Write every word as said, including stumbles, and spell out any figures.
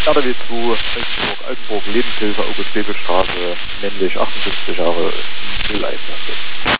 R W zwei, Altenburg, Altenburg, Lebenshilfe, August-Bebel-Straße, männlich, achtundfünfzig Jahre, null eins.